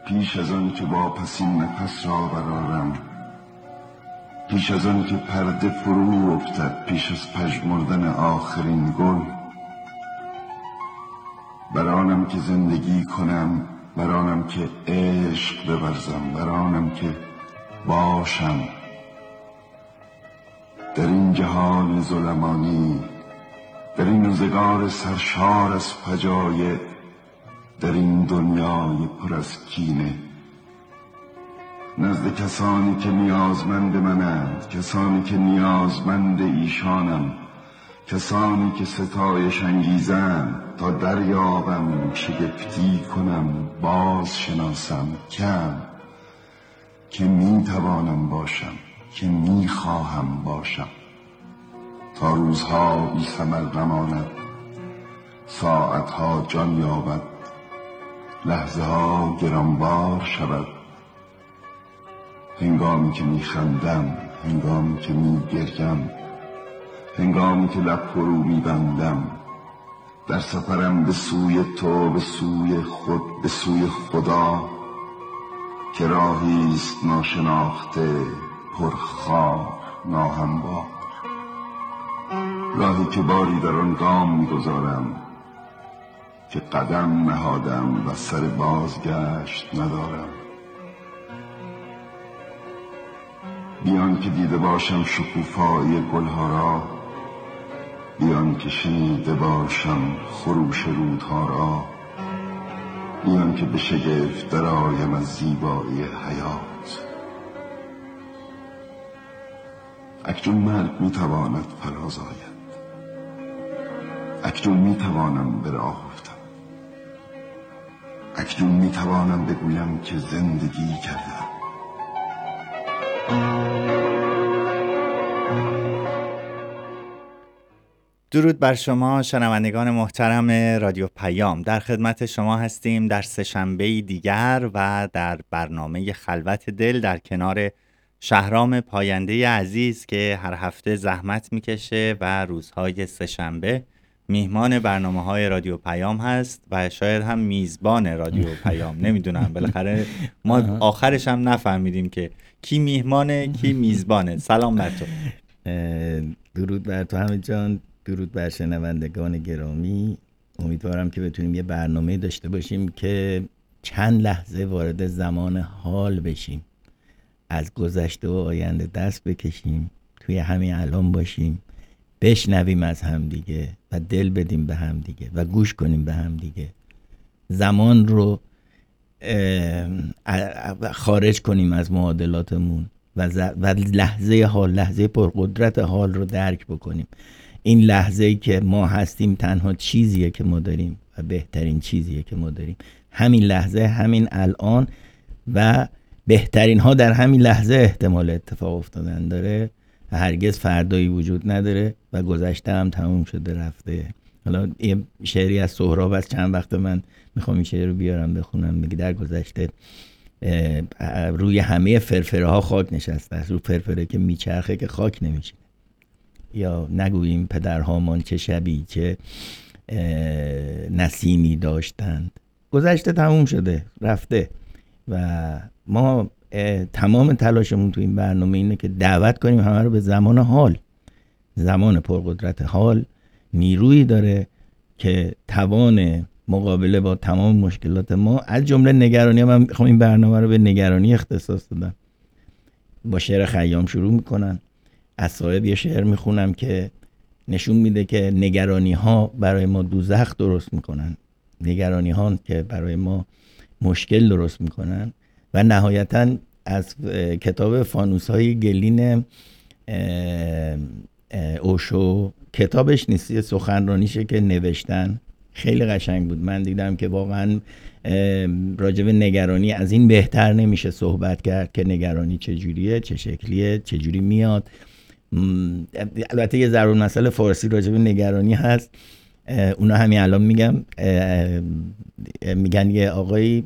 پیش از آن که واپسین نفس را برآرم، پیش از آن که پرده فرو افتد، پیش از پژمردن آخرین گل، برآنم که زندگی کنم، برآنم که عشق بورزم، برآنم که باشم در این جهان ظلمانی، در این روزگار سرشار از فجایع، در این دنیای پر از کینه. نزد کسانی که نیازمند منند، کسانی که نیازمند ایشانم، کسانی که ستایش انگیزند، تا دریابم، شگفتی کنم، باز شناسم کم که می توانم باشم، که می خواهم باشم، تا روزها بی ثمر نماند، ساعتها جان یابد، لحظه ها گرانبار شود، هنگامی که می خندم، هنگامی که می گریم، هنگامی که لب فرو می بندم، در سفرم به سوی تو، به سوی خود، به سوی خدا، که راهی است ناشناخته، پرخار، ناهموار، راهی که باری در آن گام می‌گذارم که قدم نهادم و سر بازگشت ندارم. بیان که دیده باشم شکوفایی گلها را، بیان که شنیده باشم خروش رودها را، بیان که به شگفت درآیم از زیبایی حیات. اکنون مرگ میتواند فراز آید، اکنون میتوانم به راه افتم، اکنون میتوانم بگویم که زندگی کردم. درود بر شما شنوندگان محترم رادیو پیام. در خدمت شما هستیم در سه‌شنبه دیگر و در برنامه خلوت دل در کنار شهرام پاینده عزیز که هر هفته زحمت میکشه و روزهای سه‌شنبه میهمان برنامه‌های رادیو پیام هست و شاید هم میزبان رادیو پیام. نمیدونم، بالاخره ما آخرش هم نفهمیدیم که کی میهمانه کی میزبانه. سلام بر تو. درود بر تو حمید جان، درود بر شنوندگان گرامی. امیدوارم که بتونیم یه برنامه داشته باشیم که چند لحظه وارد زمان حال بشیم، از گذشته و آینده دست بکشیم، توی همین الان باشیم، بشنویم از همدیگه و دل بدیم به همدیگه و گوش کنیم به همدیگه، زمان رو خارج کنیم از معادلاتمون و لحظه حال، لحظه پرقدرت حال رو درک بکنیم. این لحظه‌ای که ما هستیم تنها چیزیه که ما داریم و بهترین چیزیه که ما داریم. همین لحظه، همین الان و بهترین ها در همین لحظه احتمال اتفاق افتادن داره. هرگز فردایی وجود نداره و گذشته هم تموم شده رفته. حالا یه شعری از سهراب از چند وقت من میخوام این شعر رو بیارم بخونم. میگه در گذشته روی همه فرفره ها خاک نشسته است، رو فرفره که میچرخه که خاک نمیشه. یا نگوییم پدرهامان چه شبی چه نسیمی داشتند. گذشته تموم شده رفته و ما تمام تلاشمون تو این برنامه اینه که دعوت کنیم همه رو به زمان حال. زمان پرقدرت حال نیرویی داره که توان مقابله با تمام مشکلات ما، از جمله نگرانی، من میخوام این برنامه رو به نگرانی اختصاص دادم. با شعر خیام شروع میکنن. از صاحب یه شعر میخونم که نشون میده که نگرانی ها برای ما دوزخ درست میکنن، نگرانی ها که برای ما مشکل درست میکنن. و نهایتاً از کتاب فانوس های گلین اوشو، کتابش نیست، سخنرانیشه که نوشتن، خیلی قشنگ بود. من دیدم که واقعا راجع به نگرانی از این بهتر نمیشه صحبت کرد که نگرانی چجوریه، چه شکلیه، چجوری میاد. البته یه ضرور مسئله فارسی راجع به نگرانی هست، اونا همین الان میگن یه آقایی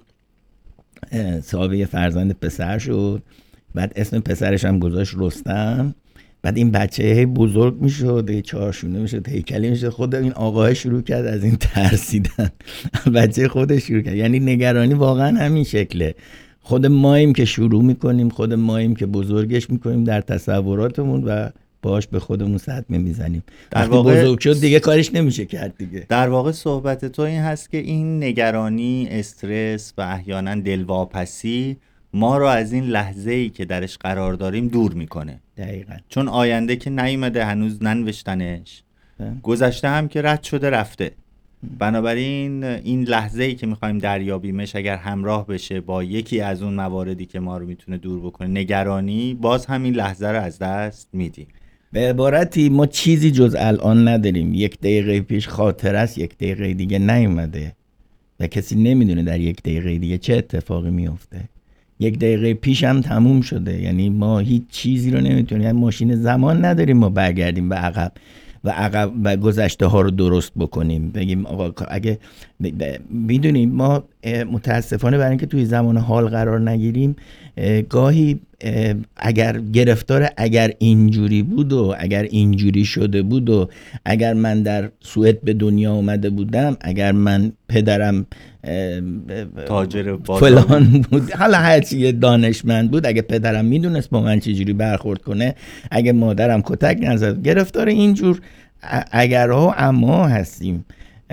صاحب یه فرزند پسر شد، بعد اسم پسرش هم گذاشت رستم بعد این بچه بزرگ میشد، چهارشونه میشد، هیکلی میشد، خود این آقای شروع کرد از این ترسیدن. بچه خودش شروع کرد. یعنی نگرانی واقعا همین شکله. خود ماییم که شروع میکنیم، خود ماییم که بزرگش میکنیم در تصوراتمون و باش به خودمون صدمه میزنیم. در واقع بزرگ شد دیگه کارش نمیشه کرد دیگه. در واقع صحبت تو این هست که این نگرانی، استرس و احیانا دلواپسی ما رو از این لحظه‌ای که درش قرار داریم دور میکنه. دقیقاً. چون آینده که نیومده، هنوز ننوشتنش، گذشته هم که رد شده رفته. بنابراین این لحظه‌ای که میخوایم دریابیمش اگر همراه بشه با یکی از اون مواردی که ما رو میتونه دور بکنه، نگرانی، باز همین لحظه رو از دست میدیم. به عبارتی ما چیزی جز الان نداریم. 1 دقیقه پیش خاطره است، 1 دقیقه دیگه نیومده و کسی نمیدونه در 1 دقیقه دیگه چه اتفاقی میفته. 1 دقیقه پیش هم تموم شده. یعنی ما هیچ چیزی رو نمیتونیم، یعنی ماشین زمان نداریم ما برگردیم به عقب و گذشته ها رو درست بکنیم، بگیم آقا اگه میدونیم ما متاسفانه برای اینکه توی زمان حال قرار نگیریم، گاهی اگر گرفتار اگر اینجوری بود و اگر اینجوری شده بود و اگر من در سوئد به دنیا اومده بودم، اگر من پدرم تاجر فلان بود، حالا هرچی دانشمند بود، اگه پدرم میدونست با من چجوری برخورد کنه، اگه مادرم کتک نزد، گرفتار اینجور اگرها و اما هستیم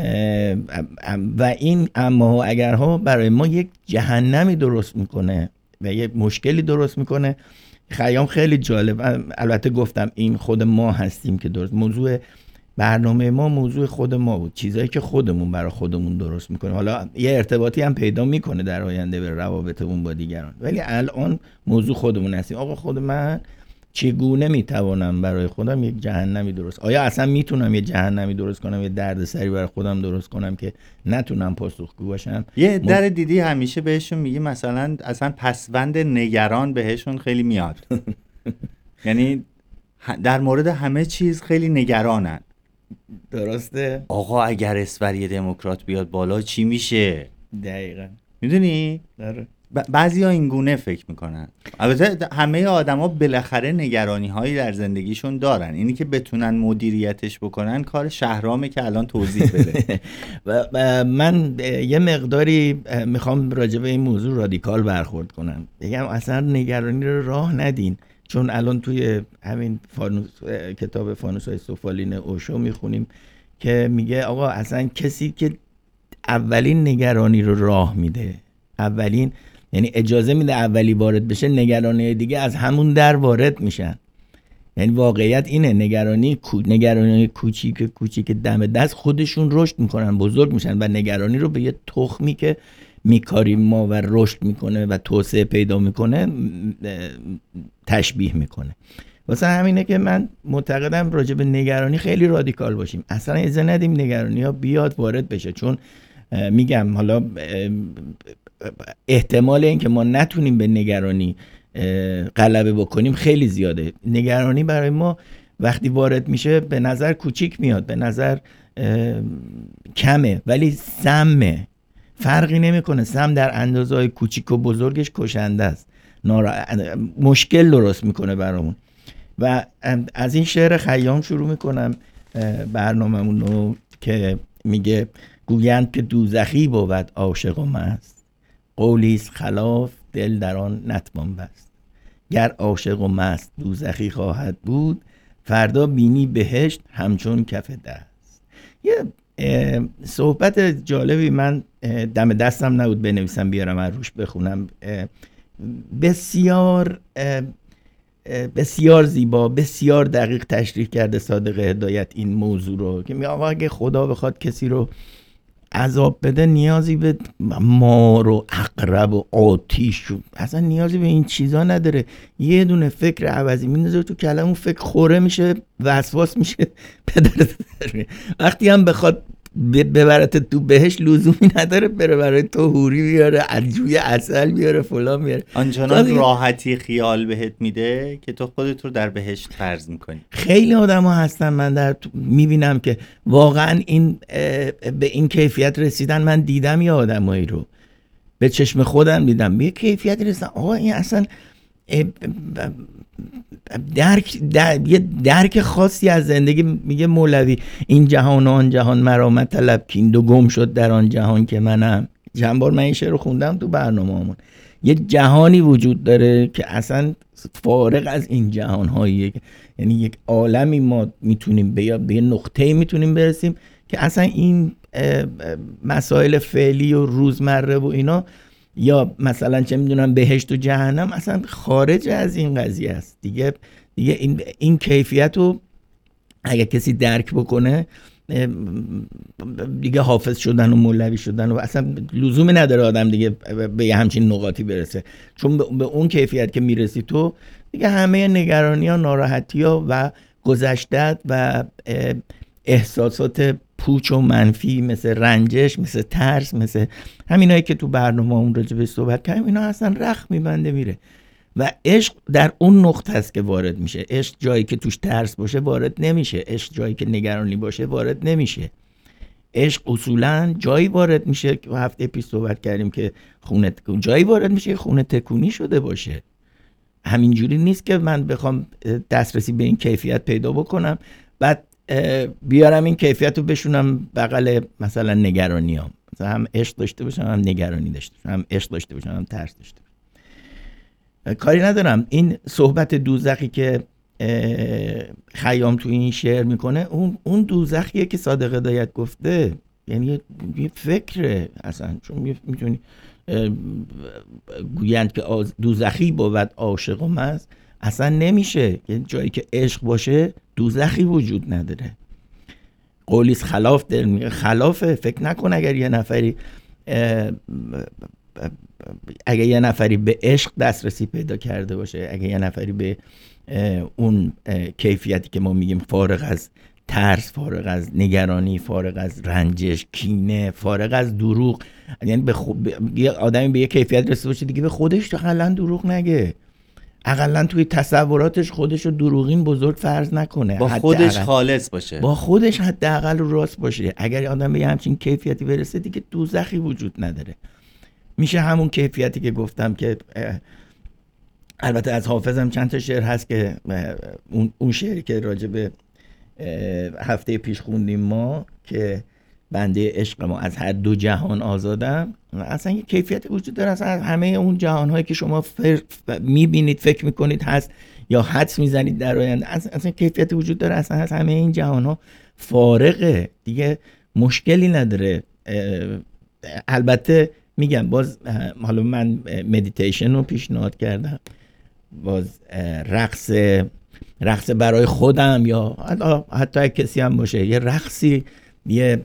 و این اما و اگرها برای ما یک جهنمی درست میکنه و یک مشکلی درست میکنه. خیام خیلی جالب، البته گفتم این خود ما هستیم که درست، موضوع برنامه ما موضوع خود ما بود، چیزایی که خودمون برای خودمون درست میکنه. حالا یه ارتباطی هم پیدا میکنه در آینده به روابطمون با دیگران، ولی الان موضوع خودمون هستیم. آقا خود من چگونه میتوانم برای خودم یک جهنمی درست، آیا اصلا میتونم یه جهنمی درست کنم، یه دردسری برای خودم درست کنم که نتونم پاسخگو باشم؟ یه در دیدی همیشه بهشون میگی مثلا اصلا پسوند نگران بهشون خیلی میاد. یعنی در مورد همه چیز خیلی نگرانن. درسته؟ آقا اگر اسوری دموکرات بیاد بالا چی میشه؟ دقیقاً. میدونی؟ داره. بعضیا این گونه فکر میکنن. البته همه آدما بالاخره نگرانی هایی در زندگیشون دارن، اینی که بتونن مدیریتش بکنن کار شهرامه که الان توضیح بده. و من یه مقداری میخوام راجع به این موضوع رادیکال برخورد کنم، بگم اصلا نگرانی رو راه ندین. چون الان توی همین کتاب فانوس‌های سفالین اوشو میخونیم که میگه آقا اصلا کسی که اولین نگرانی رو راه میده، اولین یعنی اجازه میده اولی وارد بشه، نگرانی دیگه از همون در وارد میشن. یعنی واقعیت اینه، نگرانی کوچیک دم دست خودشون رشد میکنن، بزرگ میشن و نگرانی رو به یه تخمی که میکاریم ما و رشد میکنه و توسعه پیدا میکنه تشبیه میکنه. واسه همینه که من معتقدم راجع به نگرانی خیلی رادیکال باشیم، اصلا اجازه ندیم نگرانی ها بیاد وارد بشه. چون میگم حالا احتمال این که ما نتونیم به نگرانی غلبه بکنیم خیلی زیاده. نگرانی برای ما وقتی وارد میشه به نظر کوچیک میاد، به نظر کمه، ولی سمه، فرقی نمیکنه. سم در اندازه‌های کوچیک و بزرگش کشنده است، مشکل درست میکنه برامون. و از این شعر خیام شروع میکنم برنامه‌مون رو که میگه گویند که دوزخی بود عاشق و مست، قولیست خلاف دل در آن نتوان بست. گر عاشق و مست دوزخی خواهد بود، فردا بینی بهشت همچون کف دست. یه صحبت جالبی من دم دستم نبود بنویسم بیارم از روش بخونم، بسیار بسیار زیبا، بسیار دقیق تشریح کرده صادق هدایت این موضوع رو که میگه آقا اگه خدا بخواد کسی رو عذاب بده نیازی به مار و عقرب و آتیش و اصلا نیازی به این چیزا نداره. یه دونه فکر عوضی میندازه تو کلم، اون فکر خوره میشه، وسواس میشه، پدرت در. وقتی هم بخواد ببرت تو بهش لزومی نداره بره برای تو حوری بیاره، جوی عسل بیاره، فلان بیاره. آنچنان راحتی خیال بهت میده که تو خودت رو در بهشت فرض میکنی. خیلی آدم ها هستن من میبینم که واقعا این به این کیفیت رسیدن. من دیدم یه آدمایی رو به چشم خودم دیدم به کیفیت رسیدن، آقا این اصلا یه درک خاصی از زندگی. میگه مولوی این جهان و آن جهان مرا مطلب کین دو گم شد در آن جهان که منم. چند بار من این شعر رو خوندم تو برنامه‌مون. یه جهانی وجود داره که اصلا فارغ از این جهان‌هایی، یعنی یک عالمی ما میتونیم به یه نقطه‌ای میتونیم برسیم که اصلا این مسائل فعلی و روزمره و اینا، یا مثلا چه میدونم بهشت و جهنم، اصلا خارج از این قضیه است دیگه این کیفیت رو اگه کسی درک بکنه دیگه حافظ شدن و مولوی شدن و اصلا لزومی نداره آدم دیگه به یه همچین نقاطی برسه، چون به اون کیفیت که میرسی تو دیگه همه نگرانی ها، ناراحتی ها و گذشتت و احساسات پوچ و منفی مثل رنجش، مثل ترس، مثل همینایی که تو برنامه اون راجع به صحبت کردیم، اینا اصلا رخ میبنده میره. و عشق در اون نقطه است که وارد میشه. عشق جایی که توش ترس باشه وارد نمیشه. عشق جایی که نگرانی باشه وارد نمیشه. عشق اصولا جایی وارد میشه که هفته پیش صحبت کردیم که جایی وارد میشه که خونه تکونی شده باشه. همینجوری نیست که من بخوام دسترسی به این کیفیت پیدا بکنم بعد بیارم این کیفیت رو بشونم بغل مثلا نگرانیام، مثلا هم عشق داشته باشم هم نگرانی داشته باشم، هم عشق داشته باشم هم ترس داشته باشم. کاری ندارم. این صحبت دوزخی که خیام تو این شعر میکنه اون دوزخیه که صادق هدایت گفته، یعنی یه فکره اصلا. چون میتونی گویند که دوزخی بود عاشق و مست، اصلا نمیشه. یه جایی که عشق باشه دوزخی وجود نداره. قولیس خلاف دل میگه خلافه. فکر نکن اگر یه نفری به عشق دسترسی پیدا کرده باشه، اگه یه نفری به اون کیفیتی که ما میگیم فارغ از ترس، فارغ از نگرانی، فارغ از رنجش، کینه، فارغ از دروغ، یعنی یه آدمی به یه کیفیت رسیده باشه دیگه به خودش اقلا دروغ نگه، اقلا توی تصوراتش خودش رو دروغین بزرگ فرض نکنه، با خودش خالص باشه، با خودش حداقل راست باشه. اگر آدم به همچین کیفیتی برسه دیگه دوزخی وجود نداره. میشه همون کیفیتی که گفتم که البته از حافظم چند تا شعر هست که اون شعری که راجع به هفته پیش خوندیم ما که بنده عشق ما از هر دو جهان آزادم، اصلا یه کیفیت وجود داره. اصلا همه اون جهان‌هایی که شما میبینید، فکر میکنید هست یا حدس میزنید در آینده، اصلا کیفیت وجود داره. اصلا از همه این جهان‌ها فارغه دیگه، مشکلی نداره. البته میگم باز حالا من مدیتیشن رو پیشنهاد کردم، باز رقص برای خودم یا حتی کسی هم باشه، یه رقصی، یه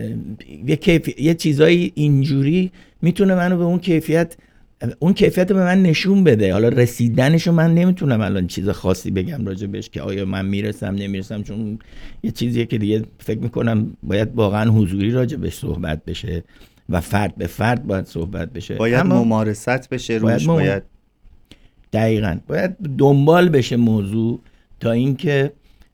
چیزایی اینجوری میتونه منو به اون کیفیت به من نشون بده. حالا رسیدنشو من نمیتونم الان چیز خاصی بگم راجع بهش که آیا من میرسم نمیرسم، چون یه چیزیه که دیگه فکر میکنم باید واقعا حضوری راجع بهش صحبت بشه و فرد به فرد باید صحبت بشه، باید ممارست بشه روش، باید دقیقاً باید دنبال بشه موضوع تا اینکه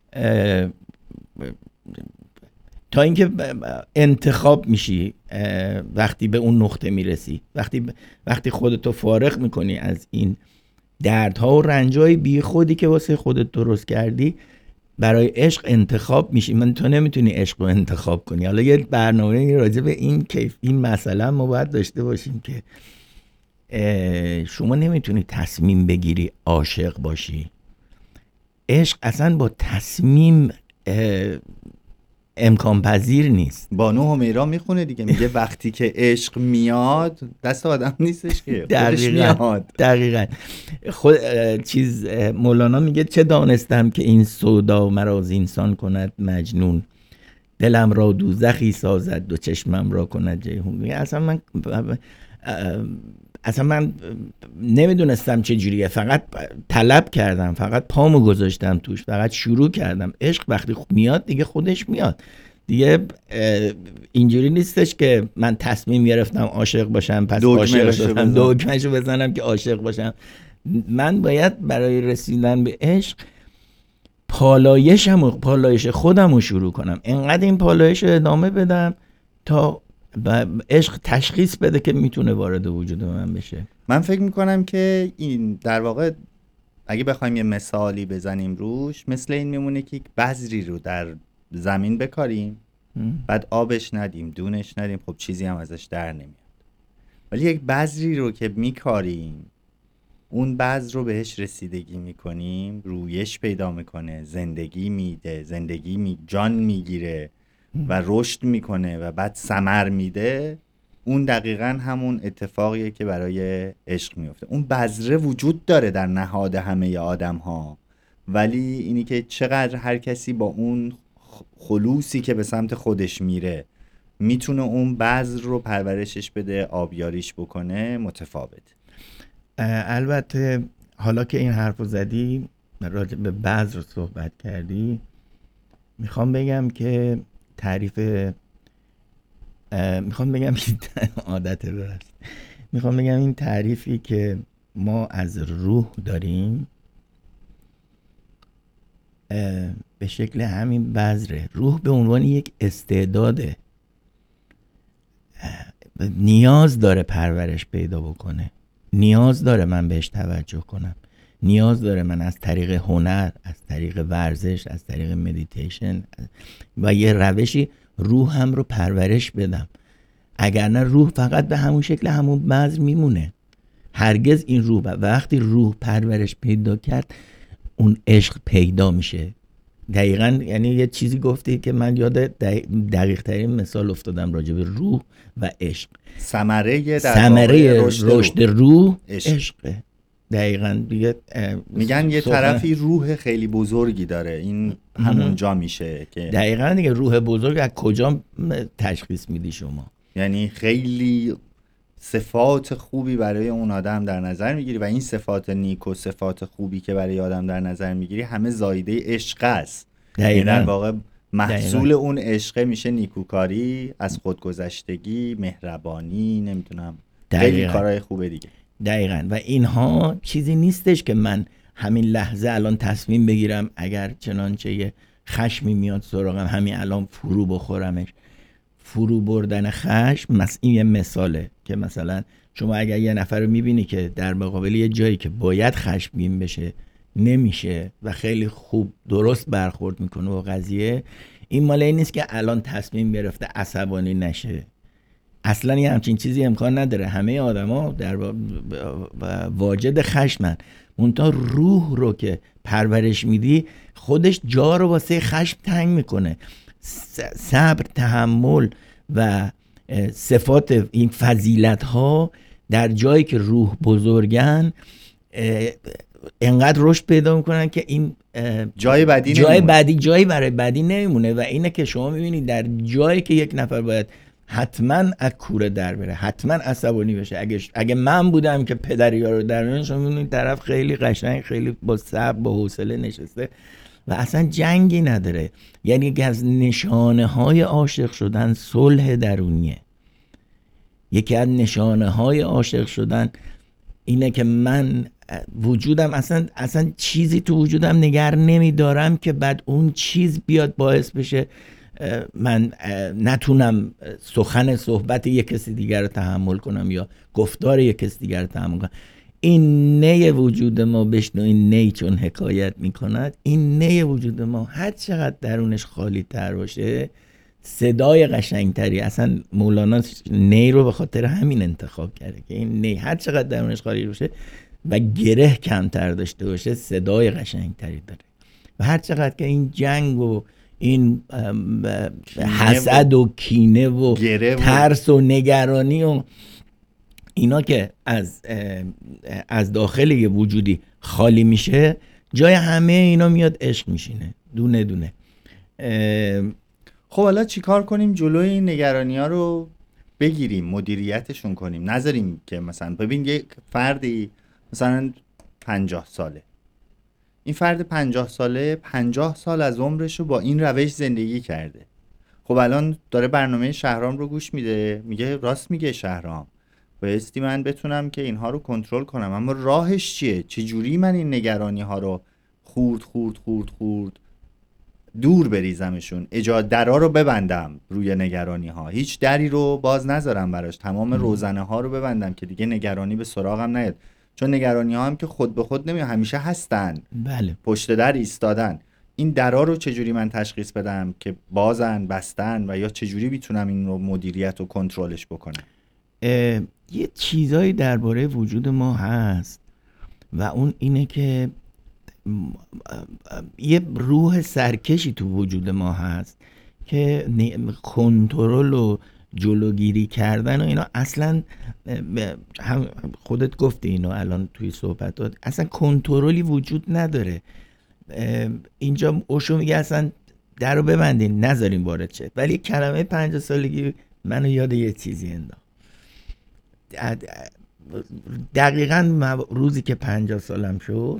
انتخاب میشی. وقتی به اون نقطه میرسی، وقتی خودتو فارغ میکنی از این دردها و رنجای بی خودی که واسه خودت درست کردی، برای عشق انتخاب میشی. من تو نمیتونی عشق رو انتخاب کنی. حالا یه برنامه راجع به این مسئله ما باید داشته باشیم که شما نمیتونی تصمیم بگیری عاشق باشی. عشق اصلا با تصمیم امکان پذیر نیست. بانو همیرا میخونه دیگه، میگه وقتی که عشق میاد دست آدم نیستش که خودش میاد. دقیقاً. خود مولانا میگه چه دانستم که این سودا مرا زینسان کند مجنون، دلم را دوزخی سازد و چشمم را کند جیحون. اصلا من نمیدونستم چه جوریه، فقط طلب کردم، فقط پامو گذاشتم توش، فقط شروع کردم. عشق وقتی میاد دیگه خودش میاد دیگه. اینجوری نیستش که من تصمیم گرفتم عاشق باشم پس عاشق شدم، دگمه‌شو بزنم که عاشق باشم. من باید برای رسیدن به عشق پالایش خودم رو شروع کنم، انقدر این پالایش رو ادامه بدم تا عشق تشخیص بده که میتونه وارد وجود من بشه. من فکر میکنم که این در واقع اگه بخوایم یه مثالی بزنیم روش، مثل این میمونه که یک بذری رو در زمین بکاریم، بعد آبش ندیم، دونش ندیم، خب چیزی هم ازش در نمیاد. ولی یک بذری رو که میکاریم، اون بذر رو بهش رسیدگی میکنیم، رویش پیدا میکنه، زندگی میده، جان میگیره و رشد میکنه و بعد ثمر میده، اون دقیقاً همون اتفاقیه که برای عشق میفته. اون بذره وجود داره در نهاد همه آدم ها، ولی اینی که چقدر هر کسی با اون خلوصی که به سمت خودش میره میتونه اون بذر رو پرورشش بده، آبیاریش بکنه، متفاوت. البته حالا که این حرف رو زدی، راجع به بذر صحبت کردی، میخوام بگم که عادت راست، میخوام بگم این تعریفی که ما از روح داریم به شکل همین بذره. روح به عنوان یک استعداده، نیاز داره پرورش پیدا بکنه، نیاز داره من بهش توجه کنم، نیاز داره من از طریق هنر، از طریق ورزش، از طریق مدیتیشن و یه روشی روح هم رو پرورش بدم. اگر نه روح فقط به همون شکل همون بذر میمونه. هرگز این روح وقتی روح پرورش پیدا کرد، اون عشق پیدا میشه. دقیقاً، یعنی یه چیزی گفتی که من یاد دقیق ترین مثال افتادم راجع به روح و عشق. ثمره رشد روح عشقه. دقیقاً دیگه میگن یه طرفی روح خیلی بزرگی داره، این همونجا میشه که دقیقاً دیگه روح بزرگ از کجا تشخیص میدی شما؟ یعنی خیلی صفات خوبی برای اون آدم در نظر میگیری و این صفات نیک و صفات خوبی که برای آدم در نظر میگیری همه زایده عشق است. یعنی در واقع محصول اون عشق میشه نیکوکاری، از خودگذشتگی، مهربانی، نمیتونم خیلی کارهای خوبه دیگه. دقیقاً. و اینها چیزی نیستش که من همین لحظه الان تصمیم بگیرم اگر چنانچه یه خشمی میاد سراغم همین الان فرو بخورمش. فرو بردن خشم این یه مثاله که مثلا شما اگر یه نفر رو میبینی که در مقابل یه جایی که باید خشمگین بشه نمیشه و خیلی خوب درست برخورد میکنه با قضیه، این مال این نیست که الان تصمیم گرفته عصبانی نشه. اصلا یه همچین چیزی امکان نداره. همه آدما در واجد خشمن، منتها روح رو که پرورش میدی خودش جا رو واسه خشم تنگ میکنه. صبر، تحمل و صفات این فضیلت ها در جایی که روح بزرگن انقدر رشد پیدا میکنن که این جای برای بعدی نمیمونه. و اینه که شما میبینید در جایی که یک نفر باید حتما از کوره در بره، حتما عصبانی بشه، اگه من بودم که پدر یارو در میون، شما میبینید طرف خیلی قشنگ، خیلی با صبر، با حوصله نشسته و اصلا جنگی نداره. یعنی یکی از نشانه های عاشق شدن صلح درونیه. یکی از نشانه های عاشق شدن اینه که من وجودم اصلا چیزی تو وجودم نگر نمیدارم که بعد اون چیز بیاد باعث بشه من نتونم صحبت یک کسی دیگر رو تحمل کنم یا گفتار یک کسی دیگر رو تحمل کنم. این نی وجود ما، بشنو این نی چون حکایت میکند، این نی وجود ما هر چقدر درونش خالی تر باشه صدای قشنگتری. اصلا مولانا نی رو به خاطر همین انتخاب کرده که این نی هر چقدر درونش خالی باشه و گره کمتر داشته باشه صدای قشنگتری داره. و هر چقدر که این جنگ و این حسد و کینه و ترس و نگرانی و اینا که از داخل یه وجودی خالی میشه، جای همه اینا میاد عشق میشینه دونه دونه. خب حالا چی کار کنیم جلوی این نگرانی ها رو بگیریم، مدیریتشون کنیم، نذاریم که مثلا ببین یک فردی مثلا 50 ساله، این فرد 50 ساله 50 سال از عمرش رو با این روش زندگی کرده. خب الان داره برنامه شهرام رو گوش میده، میگه راست میگه شهرام، بایستی من بتونم که اینها رو کنترل کنم، اما راهش چیه؟ چجوری من این نگرانی ها رو خورد دور بریزمشون، درا رو ببندم روی نگرانی ها، هیچ دری رو باز نذارم براش، تمام روزنه ها رو ببندم که دیگه نگرانی به سراغم نیاد. چون نگرانی ها هم که خود به خود نمیاد، همیشه هستن، بله. پشت در ایستادن. این درا رو چجوری من تشخیص بدم که بازن، بستن، و یا چجوری میتونم این رو مدیریت و کنترلش بکنم؟ یه چیزایی درباره وجود ما هست و اون اینه که یه روح سرکشی تو وجود ما هست که کنترل و جلوگیری کردن و اینا اصلا، هم خودت گفتی اینو الان توی صحبتات، اصلا کنترلی وجود نداره. اینجا اوشو میگه اصلا در رو ببندین نذارین وارد شه، ولی کلمه 50 سالگی منو یاد یه چیزی انداخت. دقیقاً روزی که 50 سالم شد،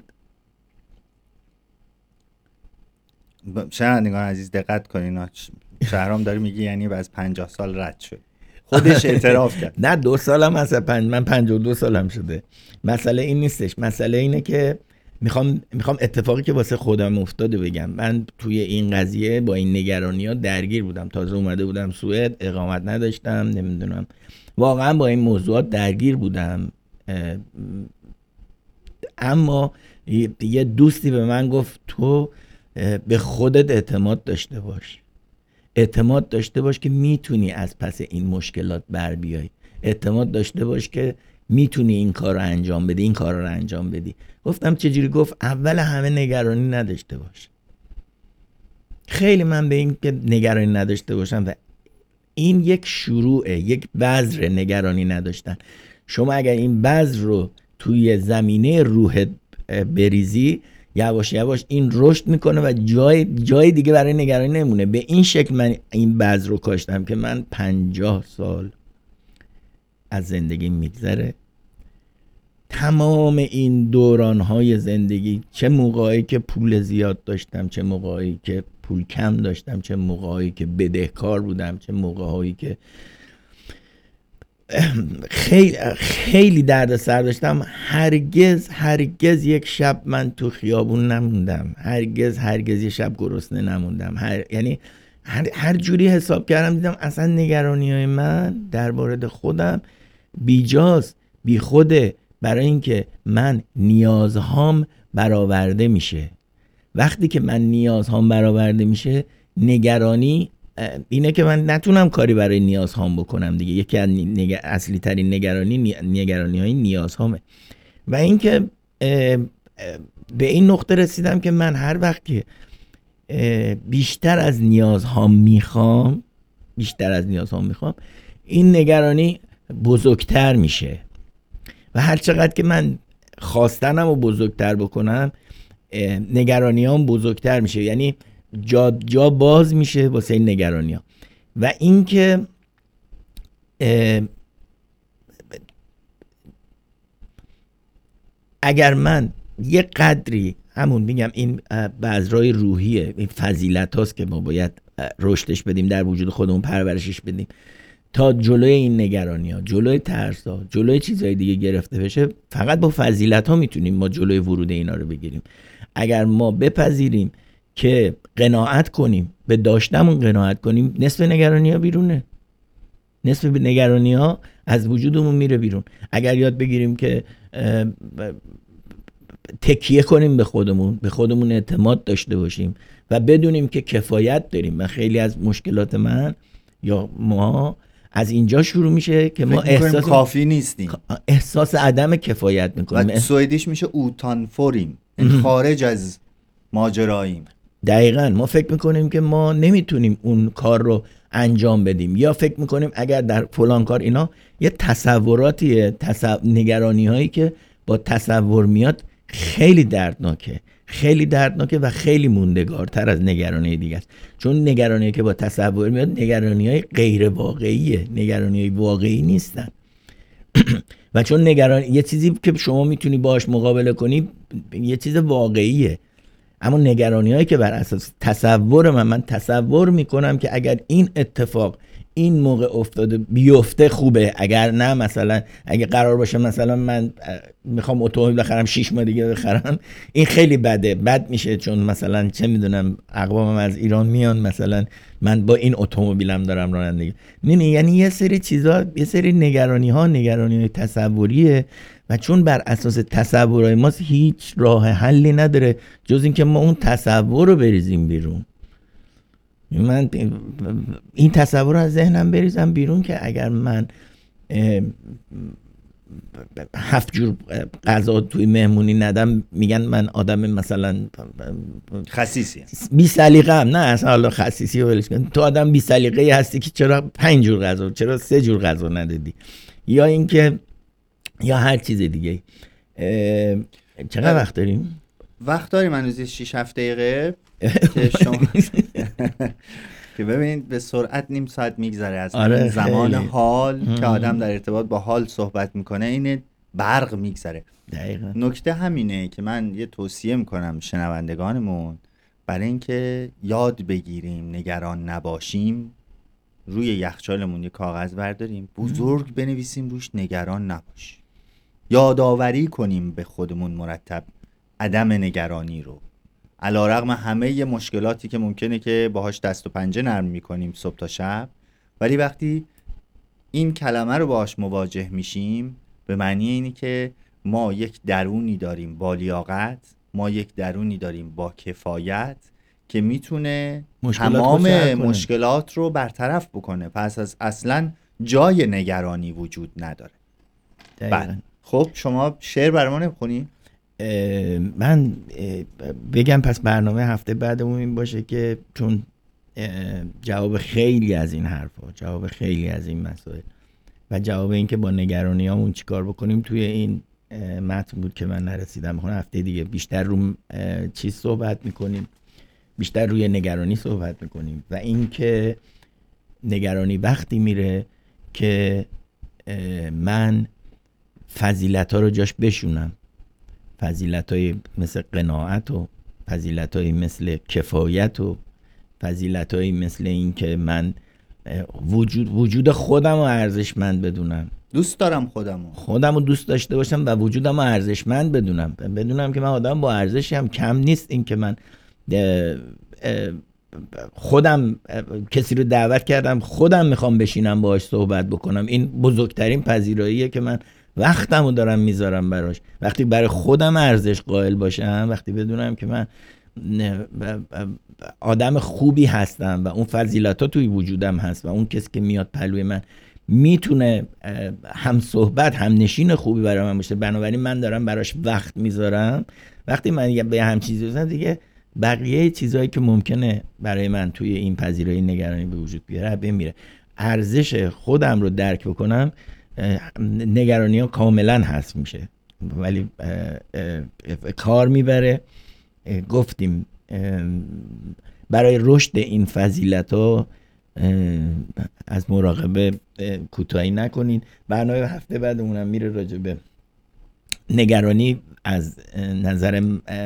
شنوندگان عزیز دقت کنین، شهرام داره میگه یعنی از 50 سال رد شد، خودش اعتراف کرد. نه 2 سالم از من 52 سالم شده. مسئله این نیستش، مسئله اینه که میخوام اتفاقی که واسه خودم افتاده بگم. من توی این قضیه با این نگرانی ها درگیر بودم، تازه اومده بودم سوئد، اقامت نداشتم، نمیدونم، واقعا با این موضوعات درگیر بودم. اما یه دوستی به من گفت تو به خودت اعتماد داشته باش، اعتماد داشته باش که میتونی از پس این مشکلات بر بیای، اعتماد داشته باش که میتونی این کار رو انجام بدی، این کار رو انجام بدی. گفتم چجوری؟ گفت اول همه نگرانی نداشته باش. خیلی من به این که نگرانی نداشته باشم و این یک شروعه، یک بذر نگرانی نداشتن. شما اگر این بذر رو توی زمینه روحت بریزی، یواش یواش این رشد میکنه و جای دیگه برای نگرانی نمونه. به این شکل من این بذر رو کاشتم که من 50 سال از زندگی میگذره، تمام این دورانهای زندگی، چه موقعی که پول زیاد داشتم، چه موقعی که پول کم داشتم، چه موقعی که بدهکار بودم، چه موقعی که خیلی درد سر داشتم، هرگز یک شب من تو خیابون نموندم، هرگز یک شب گرسنه نموندم. یعنی هر جوری حساب کردم دیدم اصلا نگرانی‌های من درباره خودم بیجاست، بیخوده، برای اینکه من نیازهام برآورده میشه. وقتی که من نیازهام برآورده میشه، نگرانی اینه که من نتونم کاری برای نیازهام بکنم دیگه. یکی از اصلی ترین نگرانی های نیازهامه. و اینکه به این نقطه رسیدم که من هر وقت که بیشتر از نیازهام میخوام، این نگرانی بزرگتر میشه و هر چقدر که من خواستنم رو بزرگتر بکنم، نگرانیام بزرگتر میشه. یعنی جا باز میشه واسه این نگرانی‌ها. و اینکه اگر من یه قدری، همون میگم این بذرای روحیه، این فضیلت هاست که ما باید رشدش بدیم در وجود خودمون، پرورشش بدیم تا جلوی این نگرانی ها، جلوی ترس ها، جلوی چیزهای دیگه گرفته بشه. فقط با فضیلت ها میتونیم ما جلوی ورود اینا رو بگیریم. اگر ما بپذیریم که قناعت کنیم، به داشتمون قناعت کنیم، نصف نگرانی ها بیرونه، نصف نگرانی ها از وجودمون میره بیرون. اگر یاد بگیریم که تکیه کنیم به خودمون اعتماد داشته باشیم و بدونیم که کفایت داریم. و خیلی از مشکلات من یا ما از اینجا شروع میشه که ما احساس کافی نیستیم، احساس عدم کفایت میکنیم. و سوئدیش میشه اوتانفوریم، خارج از ماجراییم. دقیقاً ما فکر میکنیم که ما نمیتونیم اون کار رو انجام بدیم، یا فکر میکنیم اگر در فلان کار، اینا یه تصوراتیه، نگرانی هایی که با تصور میاد خیلی دردناکه و خیلی موندگارتر از نگرانی دیگه است. چون نگرانی که با تصور میاد نگرانی های غیر واقعیه، نگرانی های واقعی نیستن. و چون نگرانی یه چیزی که شما میتونی باهاش مقابله کنی، یه چیز واقعیه. اما نگرانی هایی که بر اساس تصور من تصور میکنم که اگر این اتفاق، این موقع افتاده بیفته خوبه، اگر نه مثلا اگه قرار باشه مثلا من میخوام اتومبیل بخرم 6 ماه دیگه بخرم، این خیلی بده، بد میشه. چون مثلا چه میدونم اقوامم از ایران میان، مثلا من با این اتومبیلم دارم رانندگی. نه یعنی یه سری چیزا، یه سری نگرانی تصوریه و چون بر اساس تصورهای ما هیچ راه حلی نداره جز اینکه ما اون تصور رو بریزیم بیرون. من این تصور رو از ذهنم بریزم بیرون که اگر من 7 جور غذا توی مهمونی ندم میگن من آدم مثلا خسیسی، بی سلیقه ام. نه اصلا حالا خسیسی رو ولش کن، تو آدم بی سلیقه هستی که چرا 5 جور غذا، چرا 3 جور غذا ندادی، یا اینکه یا هر چیز دیگه. چقدر وقت داریم؟ وقت داریم هنوز 6-7 دقیقه که شما که ببینید به سرعت نیم ساعت میگذره از زمان حال که آدم در ارتباط با حال صحبت میکنه، این برق میگذره. دقیقاً نکته همینه که من یه توصیه میکنم شنوندگانمون، برای اینکه یاد بگیریم نگران نباشیم، روی یخچالمون یه کاغذ برداریم بزرگ بنویسیم روش نگران نباش، یادآوری کنیم به خودمون مرتب عدم نگرانی رو، علیرغم همه مشکلاتی که ممکنه که باهاش دست و پنجه نرم میکنیم صبح تا شب، ولی وقتی این کلمه رو باهاش مواجه میشیم به معنی اینی که ما یک درونی داریم با لیاقت، ما یک درونی داریم با کفایت که میتونه تمام مشکلات رو برطرف بکنه، پس از اصلا جای نگرانی وجود نداره. بله خب شما شعر برامون نمیخونی؟ من بگم پس برنامه هفته بعدمون این باشه که چون جواب خیلی از این حرفا، جواب خیلی از این مسائل و جواب این که با نگرانیامون چیکار بکنیم توی این متن بود که من نرسیدم. هفته دیگه بیشتر رو چیز صحبت میکنیم، بیشتر روی نگرانی صحبت میکنیم و این که نگرانی وقتی میره که من فضیلت‌ها رو جاش بشونم، فضیلت‌های مثل قناعت و فضیلت‌های مثل کفایت و فضیلت‌های مثل این که من وجود خودم رو ارزشمند بدونم، دوست دارم خودم رو دوست داشته باشم و وجودم رو ارزشمند بدونم که من آدم با ارزشم، کم نیست این که من خودم کسی رو دعوت کردم خودم میخوام بشینم باهاش صحبت بکنم. این بزرگترین پذیراییه که من وقتمو دارم میذارم براش. وقتی برای خودم ارزش قائل باشم، وقتی بدونم که من آدم خوبی هستم و اون فضیلت‌ها توی وجودم هست و اون کسی که میاد پلوی من میتونه هم صحبت هم نشین خوبی برای من باشه، بنابراین من دارم براش وقت میذارم. وقتی من به هم چیزی بزنم دیگه بقیه چیزهایی که ممکنه برای من توی این پذیرایی نگرانی به وجود بیاره بمیره. ارزش خودم رو درک بکنم، نگرانی ها کاملا حذف میشه، ولی کار میبره. گفتیم برای رشد این فضیلت ها از مراقبه کوتاهی نکنین. برنامه هفته بعدمونم میره راجع به نگرانی از نظر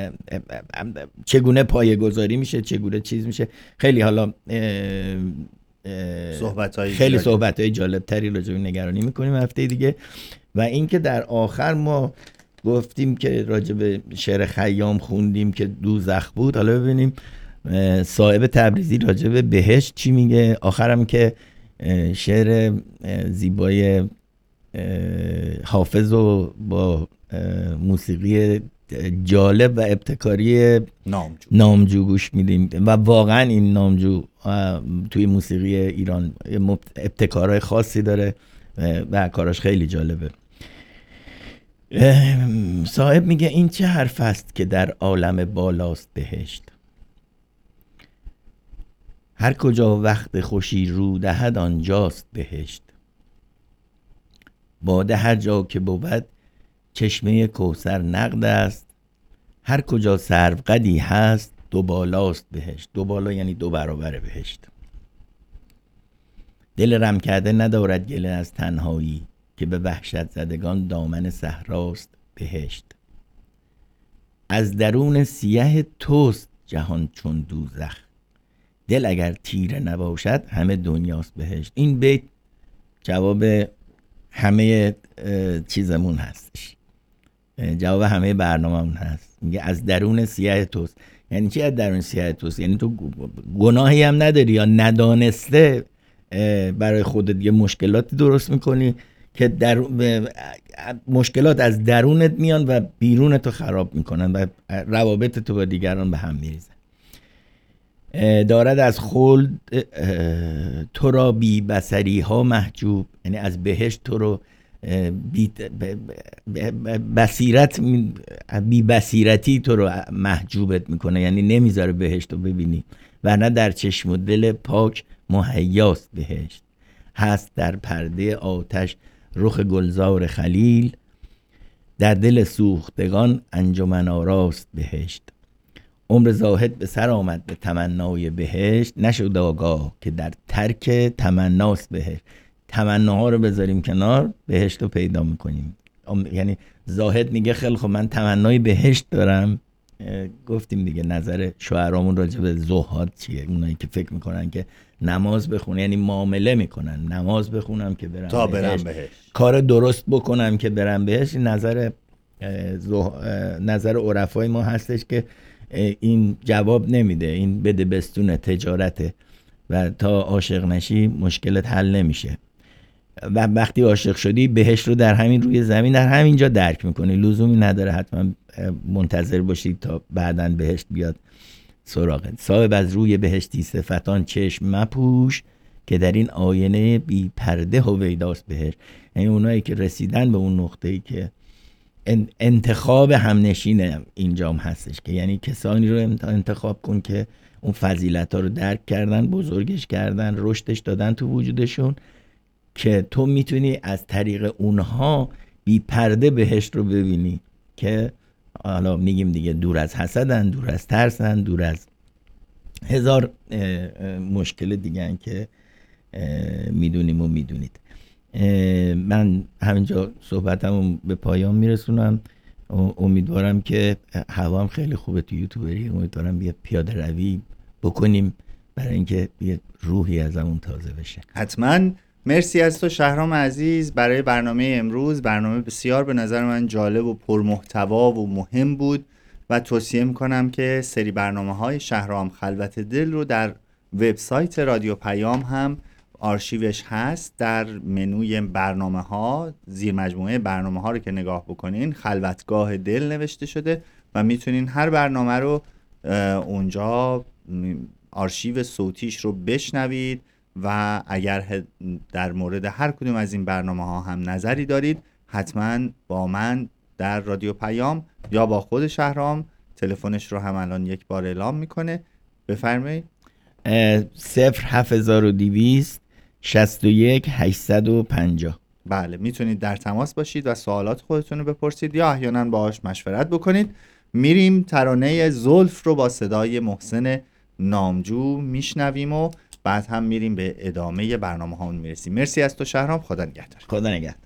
چگونه پایه‌گذاری میشه، چگونه چیز میشه. خیلی حالا خیلی صحبت‌های جالب‌تری راجع به نگرانی میکنیم هفته دیگه. و اینکه در آخر ما گفتیم که راجع به شعر خیام خوندیم که دوزخ بود، حالا ببینیم صاحب تبریزی راجع به بهشت چی میگه. آخرم که شعر زیبای حافظ و با موسیقی جالب و ابتکاری نامجو گوش میدیم و واقعا این نامجو توی موسیقی ایران ابتکارهای خاصی داره و کاراش خیلی جالبه. صاحب میگه این چه حرف است که در عالم بالاست بهشت، هر کجا وقت خوشی رو دهد آنجاست بهشت، باده هر جا که بود چشمه کوثر نقد است، هر کجا سروقدی هست دو بالاست بهشت. دو بالا یعنی دو برابر بهشت. دل رم کرده ندارد گله از تنهایی، که به وحشت زدگان دامن صحراست بهشت. از درون سیه توست جهان چون دوزخ، دل اگر تیره نباشد همه دنیاست بهشت. این بیت جواب همه چیزمون هستش، جواب همه برنامه‌مون هست. میگه از درون سیاه توست. یعنی چی از درون سیاه توست؟ یعنی تو گناهی هم نداری یا ندانسته برای خودت یه مشکلاتی درست میکنی که مشکلات از درونت میان و بیرونتو خراب میکنن و روابط تو با دیگران به هم میریزن. دارد از خلد تو را بی بصری ها محجوب، یعنی از بهشت تو رو بی بصیرتی تو رو محجوبت میکنه، یعنی نمیذاره بهشت رو ببینی. و نه در چشم و دل پاک مهیاست بهشت، هست در پرده آتش رخ گلزار خلیل، در دل سوختگان انجمن آراست بهشت. عمر زاهد به سر آمد به تمنای بهشت، نشد آگاه که در ترک تمناست بهشت. تمناها رو بذاریم کنار، بهشت رو پیدا میکنیم. یعنی زاهد میگه خیلی خب من تمنای بهشت دارم. گفتیم دیگه نظر شاعرامون راجع به زهاد چیه، اونایی که فکر میکنن که نماز بخونن یعنی معامله میکنن، نماز بخونم که برم تا بهشت، برم بهشت، کار درست بکنم که برم بهشت. نظر عرفای ما هستش که این جواب نمیده، این بده بستون تجارته و تا عاشق نشی مشکلت حل نمیشه. و وقتی عاشق شدی بهشت رو در همین روی زمین در همینجا درک میکنی، لزومی نداره حتما منتظر باشید تا بعداً بهشت بیاد سراغت. صاحب از روی بهشتی صفتان چشم مپوش، که در این آینه بی پرده هویداست بهشت. یعنی اونایی که رسیدن به اون نقطه‌ای که انتخاب همنشین اینجام هستش، که یعنی کسانی رو انتخاب کن که اون فضیلت ها رو درک کردن، بزرگش کردن، رشدش دادن تو وجودشون، که تو میتونی از طریق اونها بی پرده بهشت رو ببینی. که حالا میگیم دیگه دور از حسدن، دور از ترسن، دور از هزار مشکل دیگه که میدونیم و میدونید. من همینجا صحبتمو به پایان میرسونم. امیدوارم که هوا هم خیلی خوبه تو یوتیوبری، امیدوارم یه پیاده روی بکنیم برای اینکه یه روحی از همون تازه بشه. حتما. مرسی از تو شهرام عزیز برای برنامه امروز. برنامه بسیار به نظر من جالب و پرمحتوا و مهم بود و توصیه میکنم که سری برنامه‌های شهرام خلوت دل رو در وبسایت رادیو پیام هم آرشیوش هست، در منوی برنامه‌ها زیر مجموعه برنامه‌ها رو که نگاه بکنین خلوتگاه دل نوشته شده و میتونین هر برنامه رو اونجا آرشیو صوتیش رو بشنوید و اگر در مورد هر کدوم از این برنامه‌ها هم نظری دارید حتما با من در رادیو پیام یا با خود شهرام، تلفنش رو هم الان یک بار اعلام میکنه، بفرمایید. 07200 61 850. بله، میتونید در تماس باشید و سوالات خودتون رو بپرسید یا احیانا باهاش مشورت بکنید. میریم ترانه زلف رو با صدای محسن نامجو میشنویم و بعد هم میریم به ادامه برنامه هامون میرسیم. مرسی از تو شهرام، خدا نگهدار. خدا نگهدار.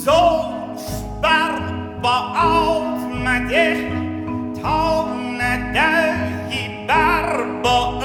زلف بر با آمده تا ندهی بر با